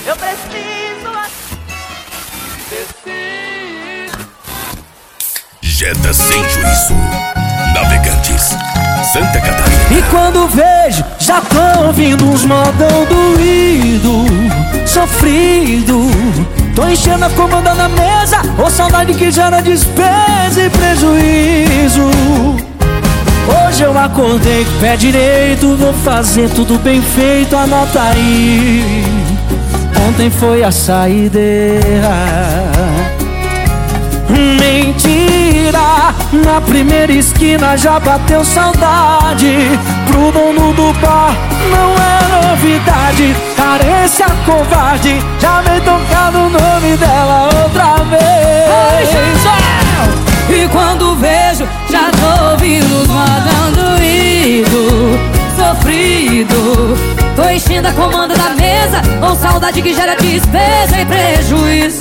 Eu preciso Jetta sem juízo. Navegantes, Santa Catarina. E quando vejo, já tô ouvindo uns modão doído, sofrido. Tô enchendo a comanda na mesa, ou saudade que gera despesa e prejuízo. Hoje eu acordei com o pé direito, vou fazer tudo bem feito, anota aí. Ontem foi a saideira. Mentira, na primeira esquina já bateu saudade. Pro dono do bar não é novidade. Carência covarde, já vem tocando o nome dela outra vez. E quando vejo, já tô ouvindo os modão doído, sofrido. Tô enchendo a comanda da mesa, com saudade que gera despesa e prejuízo.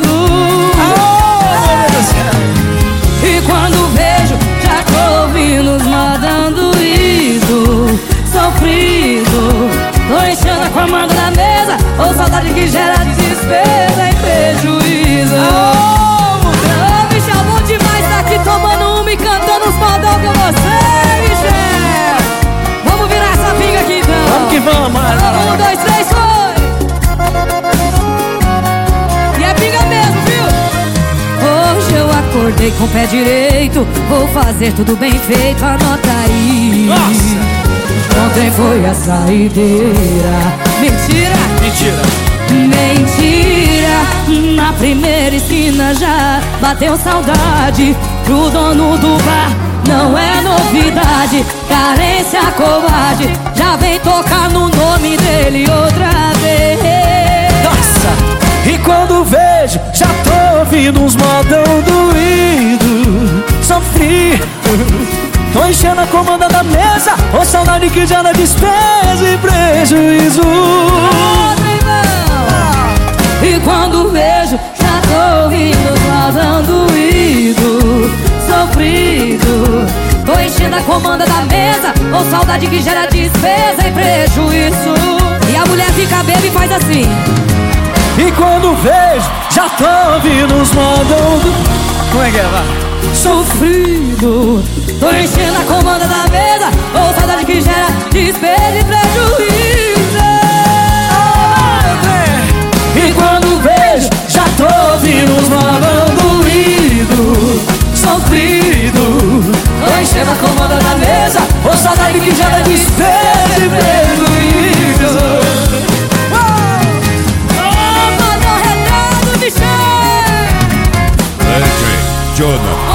E quando vejo, já tô ouvindo os modão doído, sofrido. Tô enchendo a comanda da mesa, com saudade que gera despesa e prejuízo. Bicho, é bom demais tá aqui tomando uma e cantando os modão com você, bicho. Vamos virar essa pinga aqui então. Vamos que vamos, mano. 1, 2, 3, foi! E é pinga mesmo, viu? Hoje eu acordei com o pé direito, vou fazer tudo bem feito, anota aí. Nossa! Ontem foi a saideira. Mentira! Mentira! Mentira, na primeira esquina já bateu saudade. Pro dono do bar não é novidade. Carência covarde, já vem tocar no nome dele outra vez. Nossa! E quando vejo, já tô ouvindo uns modão doído, sofrido. Tô enchendo a comanda da mesa, ô saudade que gera despesa e prejuízo. E quando vejo, já tô ouvindo os modão doído, sofrido. Tô enchendo a comanda da mesa, com saudade que gera despesa e prejuízo. E a mulher fica bêbada e faz assim. E quando vejo, já tô ouvindo os modão do... Como é que é, vai? Sofrido. Tô enchendo a comanda da mesa, com saudade que gera despesa e prejuízo. E quando vejo, já tô ouvindo os modão doído, sofrido. Tô enchendo a comanda da mesa, ô saudade que gera despesa e prejuízo. Ô, modão retado, bichão! DJ Jonathan.